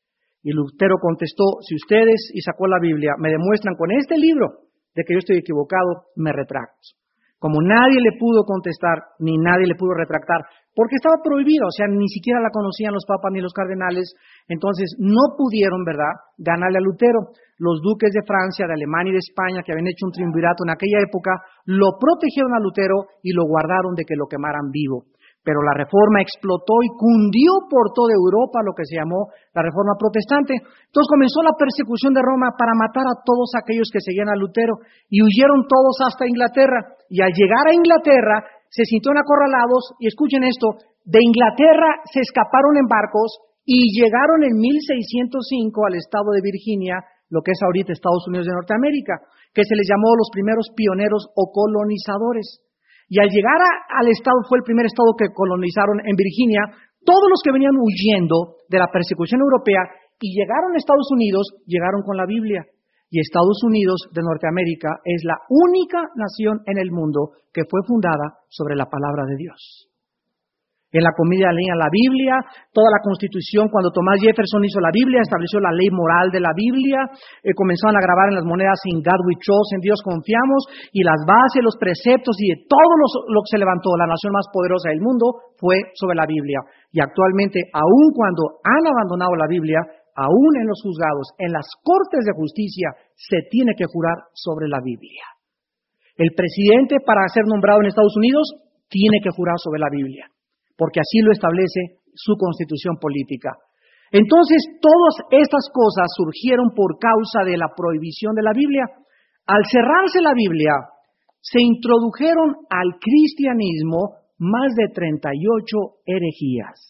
Y Lutero contestó, si ustedes, y sacó la Biblia, me demuestran con este libro de que yo estoy equivocado, me retracto. Como nadie le pudo contestar, ni nadie le pudo retractar, porque estaba prohibido, o sea, ni siquiera la conocían los papas ni los cardenales, entonces no pudieron, ¿verdad?, ganarle a Lutero. Los duques de Francia, de Alemania y de España, que habían hecho un triunvirato en aquella época, lo protegieron a Lutero y lo guardaron de que lo quemaran vivo. Pero la reforma explotó y cundió por toda Europa lo que se llamó la reforma protestante. Entonces comenzó la persecución de Roma para matar a todos aquellos que seguían a Lutero y huyeron todos hasta Inglaterra. Y al llegar a Inglaterra se sintieron acorralados y escuchen esto, de Inglaterra se escaparon en barcos y llegaron en mil seiscientos cinco al estado de Virginia, lo que es ahorita Estados Unidos de Norteamérica, que se les llamó los primeros pioneros o colonizadores. Y al llegar a, al estado, fue el primer estado que colonizaron en Virginia, todos los que venían huyendo de la persecución europea y llegaron a Estados Unidos, llegaron con la Biblia. Y Estados Unidos de Norteamérica es la única nación en el mundo que fue fundada sobre la palabra de Dios. En la comida leían la Biblia, toda la Constitución, cuando Thomas Jefferson hizo la Biblia, estableció la ley moral de la Biblia, eh, comenzaron a grabar en las monedas In God we trust, en Dios confiamos, y las bases, los preceptos y de todo los, lo que se levantó, la nación más poderosa del mundo, fue sobre la Biblia. Y actualmente, aun cuando han abandonado la Biblia, aún en los juzgados, en las cortes de justicia, se tiene que jurar sobre la Biblia. El presidente, para ser nombrado en Estados Unidos, tiene que jurar sobre la Biblia, porque así lo establece su constitución política. Entonces, todas estas cosas surgieron por causa de la prohibición de la Biblia. Al cerrarse la Biblia, se introdujeron al cristianismo más de treinta y ocho herejías.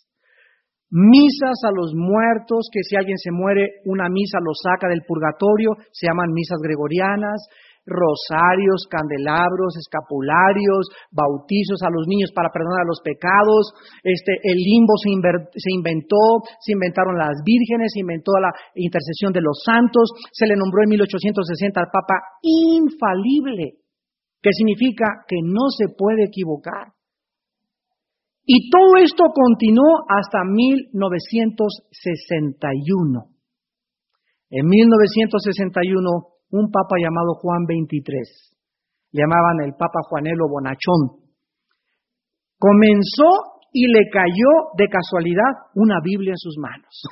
Misas a los muertos, que si alguien se muere, una misa lo saca del purgatorio, se llaman misas gregorianas, rosarios, candelabros, escapularios, bautizos a los niños para perdonar los pecados, este, el limbo se, inver, se inventó, se inventaron las vírgenes, se inventó la intercesión de los santos, se le nombró en mil ochocientos sesenta al Papa infalible, que significa que no se puede equivocar. Y todo esto continuó hasta mil novecientos sesenta y uno. En mil novecientos sesenta y uno, un papa llamado Juan veintitrés, llamaban el Papa Juanelo Bonachón, comenzó y le cayó de casualidad una Biblia en sus manos.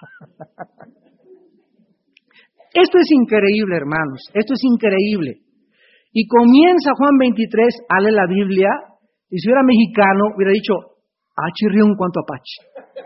Esto es increíble, hermanos, esto es increíble. Y comienza Juan veintitrés a leer la Biblia, y si era mexicano, hubiera dicho, ah, chirrión, cuanto apache.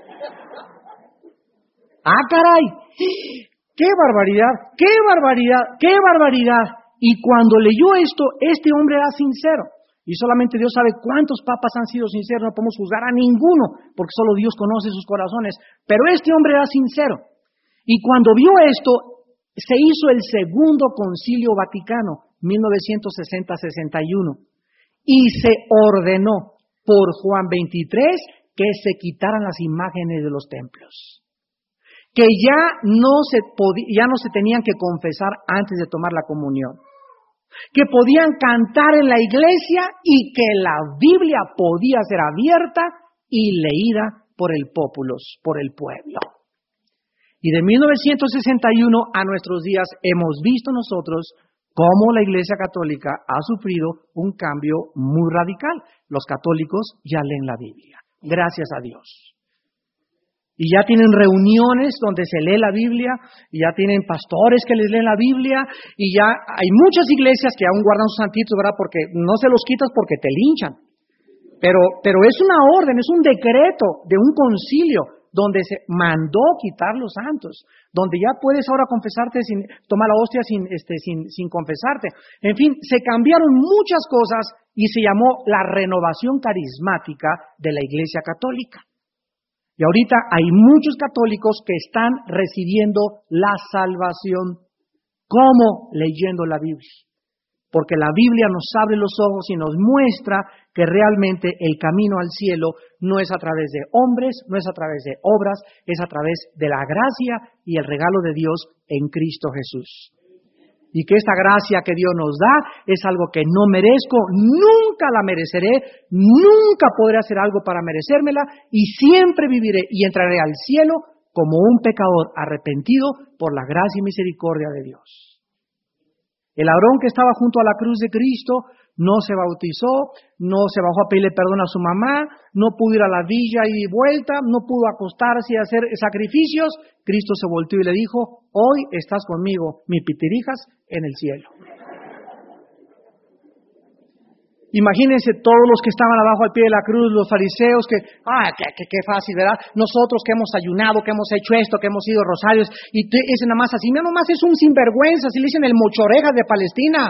Ah, caray, qué barbaridad, qué barbaridad, qué barbaridad. Y cuando leyó esto, este hombre era sincero. Y solamente Dios sabe cuántos papas han sido sinceros, no podemos juzgar a ninguno, porque solo Dios conoce sus corazones. Pero este hombre era sincero. Y cuando vio esto, se hizo el segundo concilio vaticano, mil novecientos sesenta a sesenta y uno. Y se ordenó por Juan veintitrés que se quitaran las imágenes de los templos, que ya no se podía, ya no se tenían que confesar antes de tomar la comunión, que podían cantar en la iglesia y que la Biblia podía ser abierta y leída por el populos, por el pueblo. Y de mil novecientos sesenta y uno a nuestros días hemos visto nosotros cómo la Iglesia Católica ha sufrido un cambio muy radical. Los católicos ya leen la Biblia, gracias a Dios. Y ya tienen reuniones donde se lee la Biblia, y ya tienen pastores que les leen la Biblia, y ya hay muchas iglesias que aún guardan sus santitos, ¿verdad? Porque no se los quitas porque te linchan. Pero, pero es una orden, es un decreto de un concilio donde se mandó quitar los santos, donde ya puedes ahora confesarte sin tomar la hostia sin, este, sin, sin confesarte. En fin, se cambiaron muchas cosas y se llamó la renovación carismática de la Iglesia Católica. Y ahorita hay muchos católicos que están recibiendo la salvación. ¿Cómo? Leyendo la Biblia. Porque la Biblia nos abre los ojos y nos muestra que realmente el camino al cielo no es a través de hombres, no es a través de obras, es a través de la gracia y el regalo de Dios en Cristo Jesús. Y que esta gracia que Dios nos da es algo que no merezco, nunca la mereceré, nunca podré hacer algo para merecérmela y siempre viviré y entraré al cielo como un pecador arrepentido por la gracia y misericordia de Dios. El Aarón que estaba junto a la cruz de Cristo no se bautizó, no se bajó a pedirle perdón a su mamá, no pudo ir a la villa y vuelta, no pudo acostarse y hacer sacrificios. Cristo se volteó y le dijo, hoy estás conmigo, mi pitirijas, en el cielo. Imagínense todos los que estaban abajo al pie de la cruz, los fariseos, que, ah, qué, qué, qué fácil, ¿verdad? Nosotros que hemos ayunado, que hemos hecho esto, que hemos ido rosarios, y te, ese nada más así, nada más es un sinvergüenza, así le dicen el mochorejas de Palestina.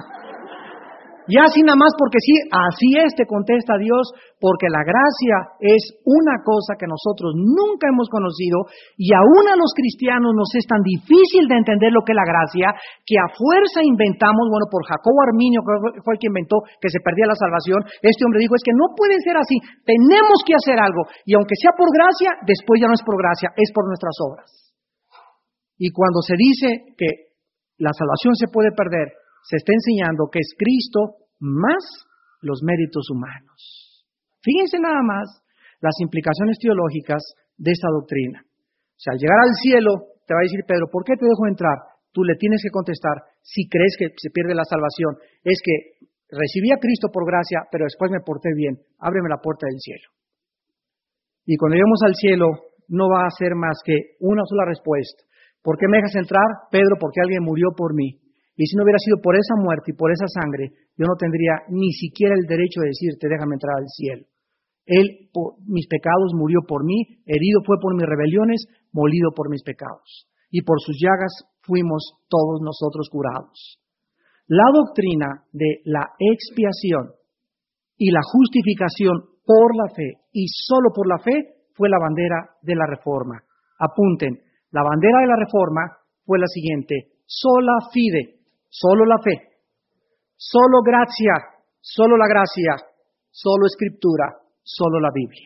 Y así nada más porque sí, así es, te contesta Dios, porque la gracia es una cosa que nosotros nunca hemos conocido y aún a los cristianos nos es tan difícil de entender lo que es la gracia que a fuerza inventamos, bueno, por Jacobo Arminio, que fue el que inventó que se perdía la salvación, este hombre dijo, es que no puede ser así, tenemos que hacer algo y aunque sea por gracia, después ya no es por gracia, es por nuestras obras. Y cuando se dice que la salvación se puede perder, se está enseñando que es Cristo más los méritos humanos. Fíjense nada más las implicaciones teológicas de esa doctrina. O sea, al llegar al cielo, te va a decir Pedro, ¿por qué te dejo entrar? Tú le tienes que contestar, si crees que se pierde la salvación, es que recibí a Cristo por gracia, pero después me porté bien, ábreme la puerta del cielo. Y cuando lleguemos al cielo, no va a ser más que una sola respuesta. ¿Por qué me dejas entrar? Pedro, porque alguien murió por mí. Y si no hubiera sido por esa muerte y por esa sangre, yo no tendría ni siquiera el derecho de decirte, déjame entrar al cielo. Él, por mis pecados, murió por mí, herido fue por mis rebeliones, molido por mis pecados. Y por sus llagas fuimos todos nosotros curados. La doctrina de la expiación y la justificación por la fe, y solo por la fe, fue la bandera de la Reforma. Apunten, la bandera de la Reforma fue la siguiente, sola fide, solo la fe, solo gracia, solo la gracia, solo escritura, solo la Biblia.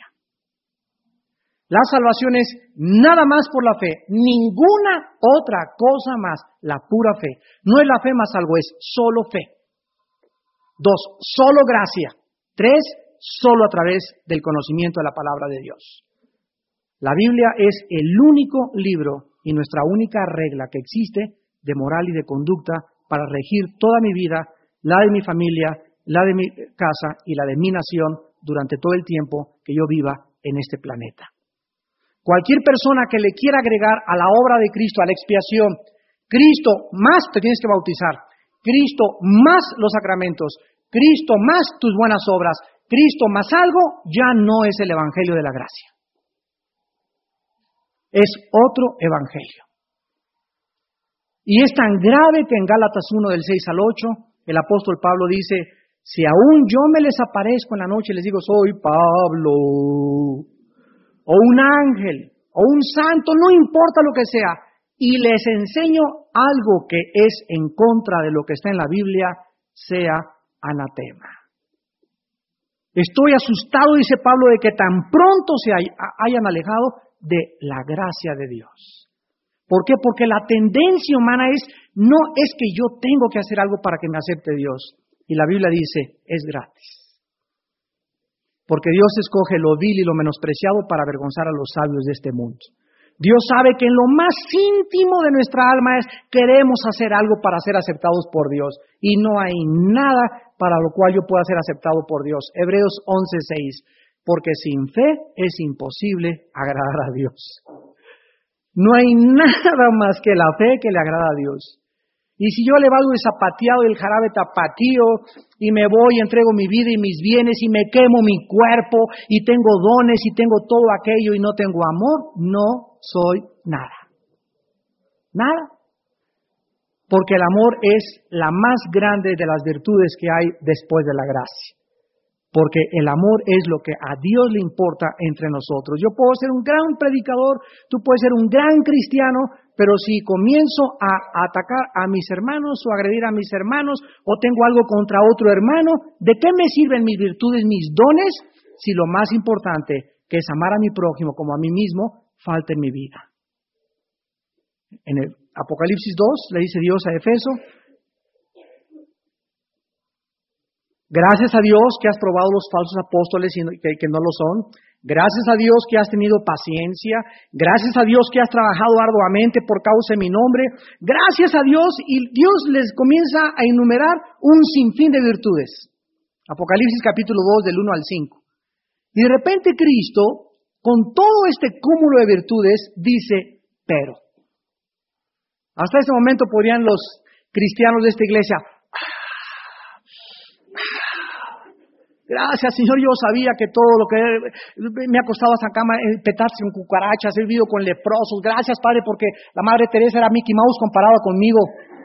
La salvación es nada más por la fe, ninguna otra cosa más, la pura fe. No es la fe más algo, es solo fe. Dos, solo gracia. Tres, solo a través del conocimiento de la palabra de Dios. La Biblia es el único libro y nuestra única regla que existe de moral y de conducta para regir toda mi vida, la de mi familia, la de mi casa y la de mi nación durante todo el tiempo que yo viva en este planeta. Cualquier persona que le quiera agregar a la obra de Cristo, a la expiación, Cristo más te tienes que bautizar, Cristo más los sacramentos, Cristo más tus buenas obras, Cristo más algo, ya no es el evangelio de la gracia. Es otro evangelio. Y es tan grave que en Gálatas uno del seis al ocho, el apóstol Pablo dice, si aún yo me les aparezco en la noche y les digo, soy Pablo, o un ángel, o un santo, no importa lo que sea, y les enseño algo que es en contra de lo que está en la Biblia, sea anatema. Estoy asustado, dice Pablo, de que tan pronto se hayan alejado de la gracia de Dios. ¿Por qué? Porque la tendencia humana es, no es que yo tengo que hacer algo para que me acepte Dios. Y la Biblia dice, es gratis. Porque Dios escoge lo vil y lo menospreciado para avergonzar a los sabios de este mundo. Dios sabe que en lo más íntimo de nuestra alma es, queremos hacer algo para ser aceptados por Dios. Y no hay nada para lo cual yo pueda ser aceptado por Dios. Hebreos once seis. Porque sin fe es imposible agradar a Dios. No hay nada más que la fe que le agrada a Dios. Y si yo le valgo el zapateado y el jarabe tapatío, y me voy y entrego mi vida y mis bienes, y me quemo mi cuerpo, y tengo dones, y tengo todo aquello, y no tengo amor, no soy nada. Nada. Porque el amor es la más grande de las virtudes que hay después de la gracia. Porque el amor es lo que a Dios le importa entre nosotros. Yo puedo ser un gran predicador, tú puedes ser un gran cristiano, pero si comienzo a atacar a mis hermanos o agredir a mis hermanos o tengo algo contra otro hermano, ¿de qué me sirven mis virtudes, mis dones, si lo más importante, que es amar a mi prójimo como a mí mismo, falta en mi vida? En el Apocalipsis dos le dice Dios a Efeso, gracias a Dios que has probado los falsos apóstoles y que, que no lo son. Gracias a Dios que has tenido paciencia. Gracias a Dios que has trabajado arduamente por causa de mi nombre. Gracias a Dios, y Dios les comienza a enumerar un sinfín de virtudes. Apocalipsis capítulo dos del uno al cinco. Y de repente Cristo, con todo este cúmulo de virtudes, dice, pero. Hasta ese momento podrían los cristianos de esta iglesia, gracias, Señor, yo sabía que todo lo que me ha costado hasta cama, petarse en cucarachas, he vivido con leprosos. Gracias, Padre, porque la Madre Teresa era Mickey Mouse comparada conmigo.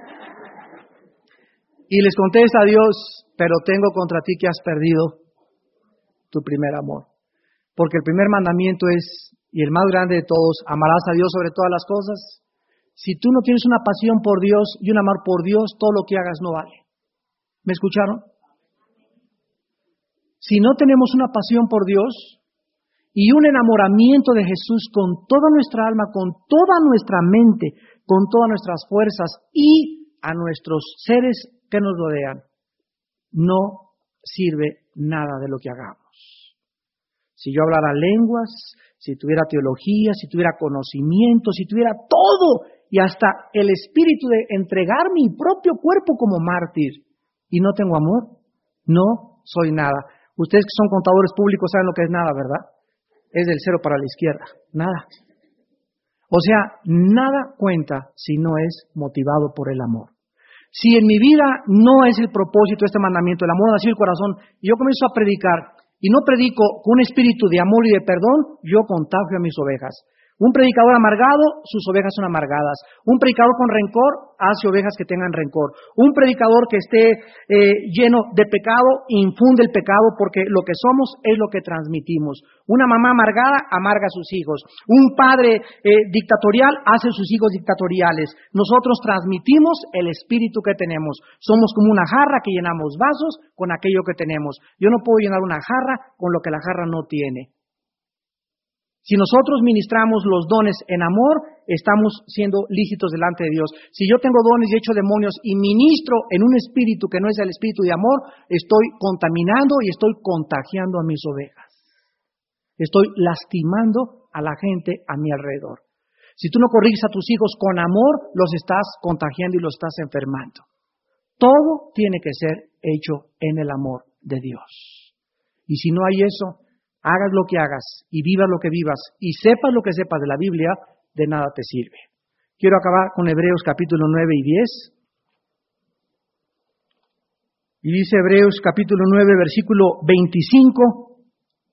Y les contesta a Dios, pero tengo contra ti que has perdido tu primer amor. Porque el primer mandamiento es, y el más grande de todos, amarás a Dios sobre todas las cosas. Si tú no tienes una pasión por Dios y un amor por Dios, todo lo que hagas no vale. ¿Me escucharon? Si no tenemos una pasión por Dios y un enamoramiento de Jesús con toda nuestra alma, con toda nuestra mente, con todas nuestras fuerzas y a nuestros seres que nos rodean, no sirve nada de lo que hagamos. Si yo hablara lenguas, si tuviera teología, si tuviera conocimiento, si tuviera todo y hasta el espíritu de entregar mi propio cuerpo como mártir y no tengo amor, no soy nada. Ustedes que son contadores públicos saben lo que es nada, ¿verdad? Es del cero para la izquierda, nada. O sea, nada cuenta si no es motivado por el amor. Si en mi vida no es el propósito de este mandamiento, el amor nació el corazón, y yo comienzo a predicar, y no predico con un espíritu de amor y de perdón, yo contagio a mis ovejas. Un predicador amargado, sus ovejas son amargadas. Un predicador con rencor hace ovejas que tengan rencor. Un predicador que esté eh, lleno de pecado infunde el pecado, porque lo que somos es lo que transmitimos. Una mamá amargada amarga a sus hijos. Un padre eh, dictatorial hace a sus hijos dictatoriales. Nosotros transmitimos el espíritu que tenemos. Somos como una jarra que llenamos vasos con aquello que tenemos. Yo no puedo llenar una jarra con lo que la jarra no tiene. Si nosotros ministramos los dones en amor, estamos siendo lícitos delante de Dios. Si yo tengo dones y echo demonios y ministro en un espíritu que no es el espíritu de amor, estoy contaminando y estoy contagiando a mis ovejas. Estoy lastimando a la gente a mi alrededor. Si tú no corriges a tus hijos con amor, los estás contagiando y los estás enfermando. Todo tiene que ser hecho en el amor de Dios. Y si no hay eso, hagas lo que hagas y vivas lo que vivas y sepas lo que sepas de la Biblia, de nada te sirve. Quiero acabar con Hebreos capítulo nueve y diez. Y dice Hebreos capítulo nueve, versículo veinticinco.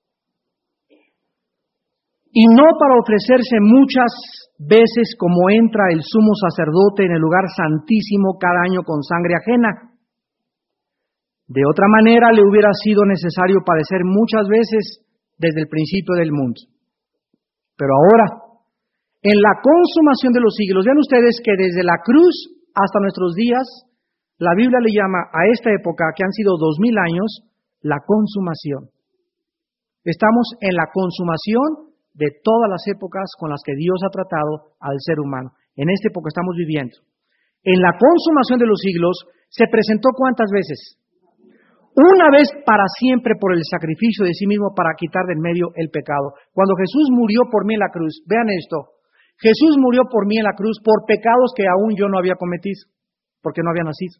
Y no para ofrecerse muchas veces como entra el sumo sacerdote en el lugar santísimo cada año con sangre ajena. De otra manera le hubiera sido necesario padecer muchas veces desde el principio del mundo. Pero ahora, en la consumación de los siglos, vean ustedes que desde la cruz hasta nuestros días, la Biblia le llama a esta época, que han sido dos mil años, la consumación. Estamos en la consumación de todas las épocas con las que Dios ha tratado al ser humano. En esta época estamos viviendo. En la consumación de los siglos, ¿se presentó cuántas veces? Una vez para siempre por el sacrificio de sí mismo para quitar del medio el pecado. Cuando Jesús murió por mí en la cruz, vean esto, Jesús murió por mí en la cruz por pecados que aún yo no había cometido, porque no había nacido.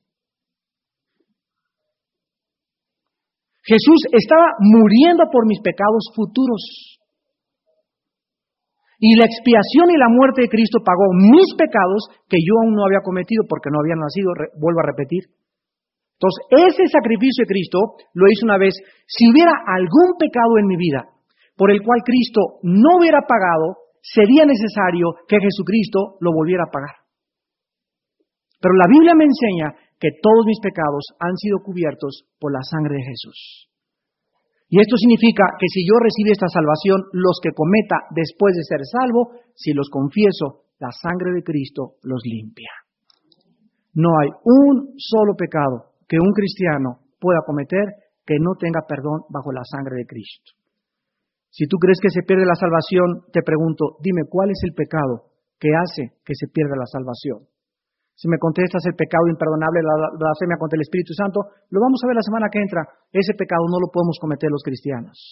Jesús estaba muriendo por mis pecados futuros. Y la expiación y la muerte de Cristo pagó mis pecados que yo aún no había cometido porque no había nacido, vuelvo a repetir. Entonces, ese sacrificio de Cristo lo hizo una vez. Si hubiera algún pecado en mi vida por el cual Cristo no hubiera pagado, sería necesario que Jesucristo lo volviera a pagar. Pero la Biblia me enseña que todos mis pecados han sido cubiertos por la sangre de Jesús. Y esto significa que si yo recibí esta salvación, los que cometa después de ser salvo, si los confieso, la sangre de Cristo los limpia. No hay un solo pecado que un cristiano pueda cometer que no tenga perdón bajo la sangre de Cristo. Si tú crees que se pierde la salvación, te pregunto, dime, ¿cuál es el pecado que hace que se pierda la salvación? Si me contestas el pecado imperdonable, la blasfemia contra el Espíritu Santo, lo vamos a ver la semana que entra. Ese pecado no lo podemos cometer los cristianos.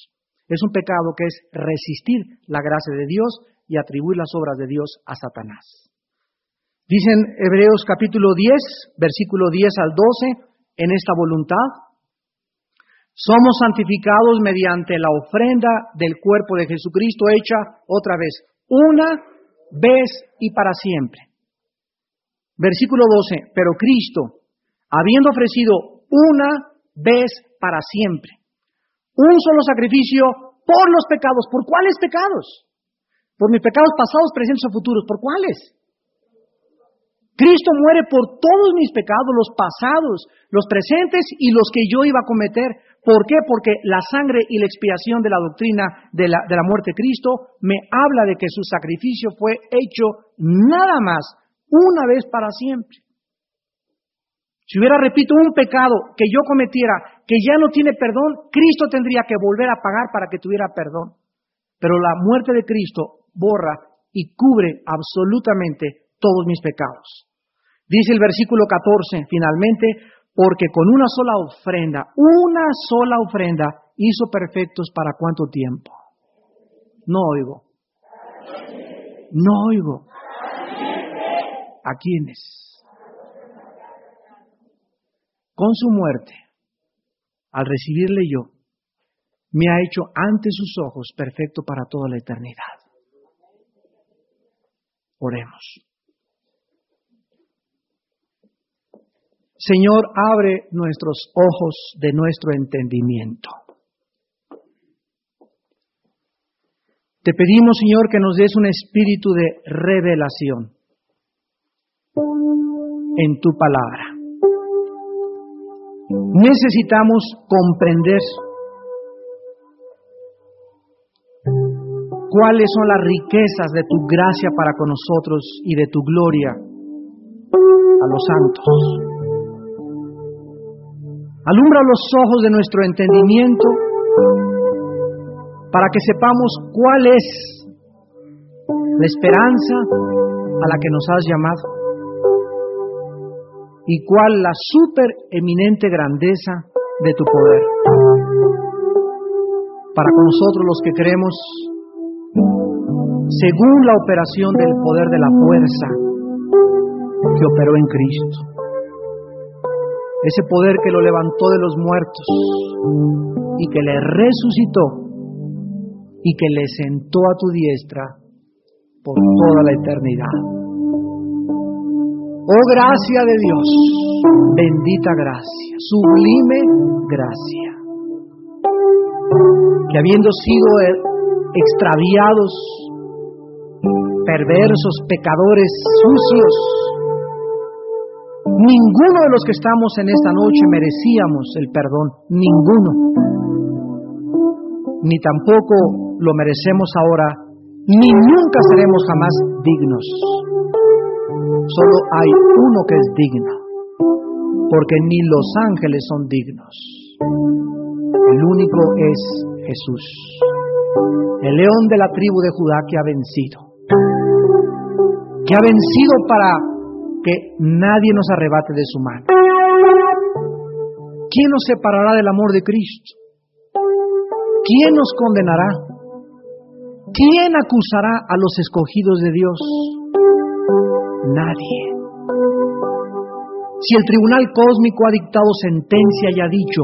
Es un pecado que es resistir la gracia de Dios y atribuir las obras de Dios a Satanás. Dicen Hebreos capítulo diez, versículo diez al doce, en esta voluntad somos santificados mediante la ofrenda del cuerpo de Jesucristo hecha otra vez, una vez y para siempre. Versículo doce, pero Cristo, habiendo ofrecido una vez para siempre, un solo sacrificio por los pecados. ¿Por cuáles pecados? Por mis pecados pasados, presentes o futuros. ¿Por cuáles? Cristo muere por todos mis pecados, los pasados, los presentes y los que yo iba a cometer. ¿Por qué? Porque la sangre y la expiación de la doctrina de la, de la muerte de Cristo me habla de que su sacrificio fue hecho nada más una vez para siempre. Si hubiera, repito, un pecado que yo cometiera que ya no tiene perdón, Cristo tendría que volver a pagar para que tuviera perdón. Pero la muerte de Cristo borra y cubre absolutamente todos mis pecados. Dice el versículo catorce, finalmente, porque con una sola ofrenda, una sola ofrenda, hizo perfectos para cuánto tiempo. No oigo. No oigo. ¿A quiénes? Con su muerte, al recibirle yo, me ha hecho ante sus ojos perfecto para toda la eternidad. Oremos. Señor, abre nuestros ojos de nuestro entendimiento. Te pedimos, Señor, que nos des un espíritu de revelación en tu palabra. Necesitamos comprender cuáles son las riquezas de tu gracia para con nosotros y de tu gloria a los santos. Alumbra los ojos de nuestro entendimiento para que sepamos cuál es la esperanza a la que nos has llamado y cuál la supereminente grandeza de tu poder. Para con nosotros los que creemos, según la operación del poder de la fuerza que operó en Cristo. Ese poder que lo levantó de los muertos y que le resucitó y que le sentó a tu diestra por toda la eternidad. Oh gracia de Dios, bendita gracia, sublime gracia, que habiendo sido extraviados, perversos, pecadores, sucios, ninguno de los que estamos en esta noche merecíamos el perdón, ninguno. Ni tampoco lo merecemos ahora, ni nunca seremos jamás dignos. Solo hay uno que es digno, porque ni los ángeles son dignos. El único es Jesús, el león de la tribu de Judá que ha vencido, que ha vencido para que nadie nos arrebate de su mano. ¿Quién nos separará del amor de Cristo? ¿Quién nos condenará? ¿Quién acusará a los escogidos de Dios? Nadie. Si el tribunal cósmico ha dictado sentencia y ha dicho,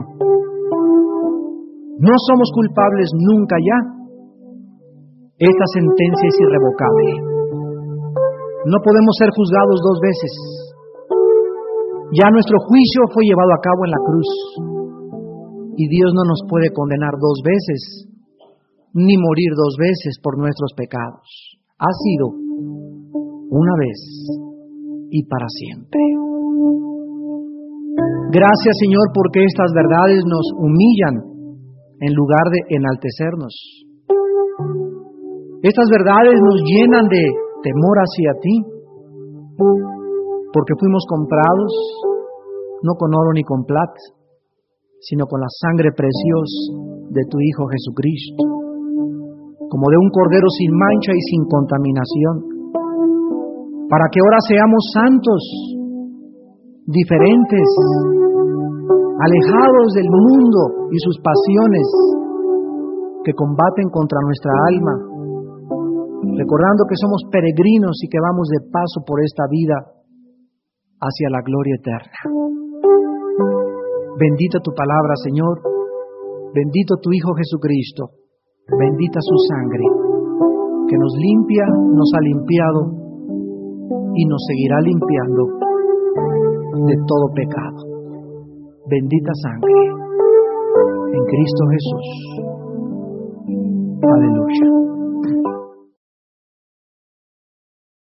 no somos culpables nunca ya, esta sentencia es irrevocable. No podemos ser juzgados dos veces. Ya nuestro juicio fue llevado a cabo en la cruz. Y Dios no nos puede condenar dos veces, ni morir dos veces por nuestros pecados. Ha sido una vez y para siempre. Gracias, Señor, porque estas verdades nos humillan en lugar de enaltecernos. Estas verdades nos llenan de temor hacia ti, porque fuimos comprados no con oro ni con plata, sino con la sangre preciosa de tu Hijo Jesucristo, como de un cordero sin mancha y sin contaminación, para que ahora seamos santos, diferentes, alejados del mundo y sus pasiones, que combaten contra nuestra alma, recordando que somos peregrinos y que vamos de paso por esta vida hacia la gloria eterna. Bendita tu palabra, Señor. Bendito tu Hijo Jesucristo. Bendita su sangre, que nos limpia, nos ha limpiado y nos seguirá limpiando de todo pecado. Bendita sangre en Cristo Jesús. Aleluya.